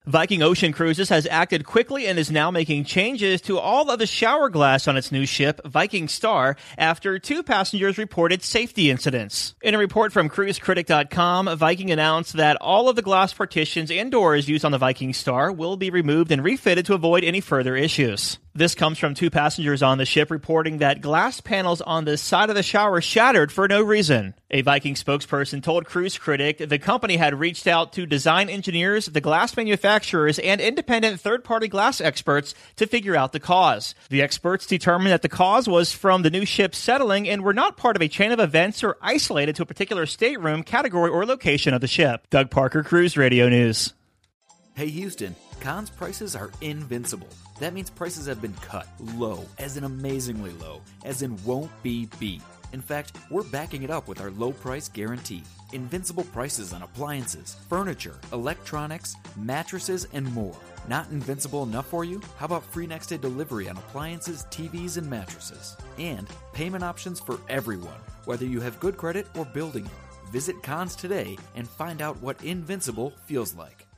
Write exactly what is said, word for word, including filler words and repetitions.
Viking Ocean Cruises has acted quickly and is now making changes to all of the shower glass on its new ship, Viking Star, after two passengers reported safety incidents. In a report from cruise critic dot com, Viking announced that all of the glass partitions and doors used on the Viking Star will be removed and refitted to avoid any further issues. This comes from two passengers on the ship reporting that glass panels on the side of the shower shattered for no reason. A Viking spokesperson told Cruise Critic the company had reached out to design engineers, the glass manufacturers, and independent third-party glass experts to figure out the cause. The experts determined that the cause was from the new ship settling and were not part of a chain of events or isolated to a particular stateroom, category, or location of the ship. Doug Parker, Cruise Radio News. Hey Houston, Conn's prices are invincible. That means prices have been cut low, as in amazingly low, as in won't be beat. In fact, we're backing it up with our low price guarantee. Invincible prices on appliances, furniture, electronics, mattresses, and more. Not invincible enough for you? How about free next day delivery on appliances, T Vs, and mattresses? And payment options for everyone, whether you have good credit or building it. Visit Conn's today and find out what invincible feels like.